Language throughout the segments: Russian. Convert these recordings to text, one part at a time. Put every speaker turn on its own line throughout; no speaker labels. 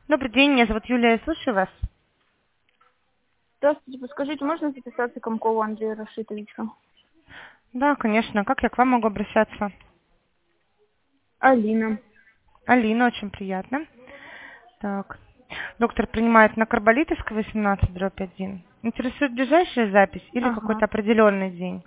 Добрый день, меня зовут Юлия, я слушаю вас.
Здравствуйте, подскажите, можно записаться к Комкову Андрею Рашитовичу?
Да, конечно, как я к вам могу обращаться?
Алина.
Алина, очень приятно. Так, доктор принимает на Карболитовской 18/1. Интересует ближайшая запись или
Ага.
какой-то определенный день?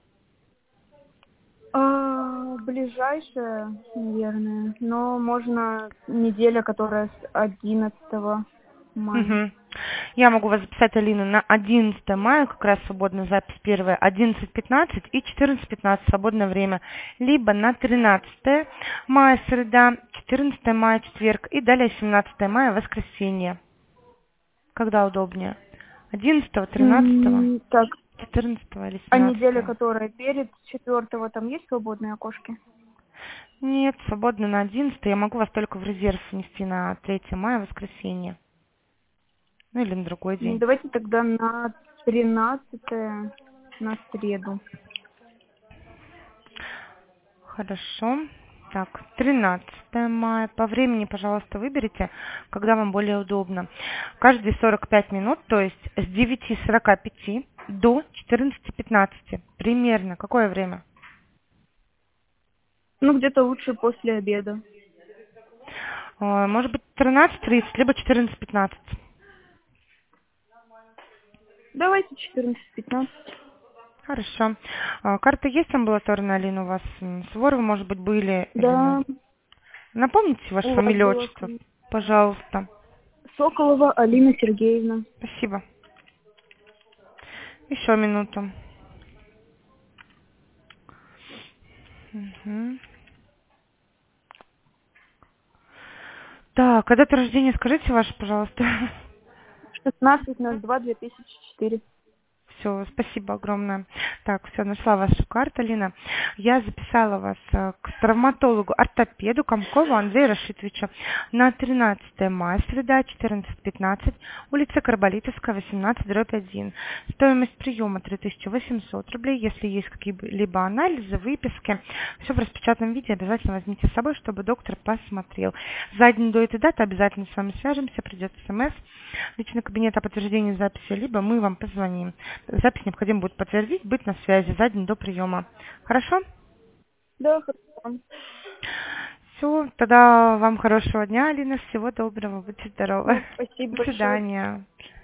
Ближайшая, наверное, но можно неделя, которая с 11 мая.
Мгм. Я могу вас записать, Алина, на 11 мая, как раз свободная запись первая, 11:15 и 14:15 свободное время. Либо на 13 мая, среда, 14 мая, четверг и далее 17 мая, воскресенье. Когда удобнее? 11, 13,
Так,
14 или
а неделя,
17?
которая перед 4 там есть свободные окошки?
Нет, свободно на 11. Я могу вас только в резерв внести на 3 мая, воскресенье. Ну или на другой день.
Давайте тогда на 13 на среду.
Хорошо. Так, 13 мая. По времени, пожалуйста, выберите, когда вам более удобно. Каждые 45 минут, то есть с 9:45 до 14:15. Примерно. Какое время?
Ну, где-то лучше после обеда.
Может быть, 13:30, либо 14:15.
Давайте 14:15.
Хорошо. Карта есть амбулаторная, Алина, у вас? Суворовы, может быть, были или нет?
Да,
Напомните вашу
у вас
фамилию,
было.
отчество, пожалуйста.
Соколова Алина Сергеевна.
Спасибо. Еще минуту. Мгм. Так, а дата рождения скажите вашу, пожалуйста.
16.02.2004.
Все, спасибо огромное. Так, все, нашла вашу карту, Лина. Я записала вас к травматологу-ортопеду Комкову Андрею Рашитовичу на 13 мая, среда, 14:15, улица Карболитовская, 18/1. Стоимость приема 3800 рублей. Если есть какие-либо анализы, выписки, все в распечатанном виде обязательно возьмите с собой, чтобы доктор посмотрел. За день до этой даты обязательно с вами свяжемся, придет смс, личный кабинет о подтверждении записи, либо мы вам позвоним. Запись необходимо будет подтвердить, быть на связи за день до приема. Хорошо?
Да, хорошо.
Все, тогда вам хорошего дня, Алина, всего доброго, будьте здоровы.
Да, спасибо
До
большое.
свидания.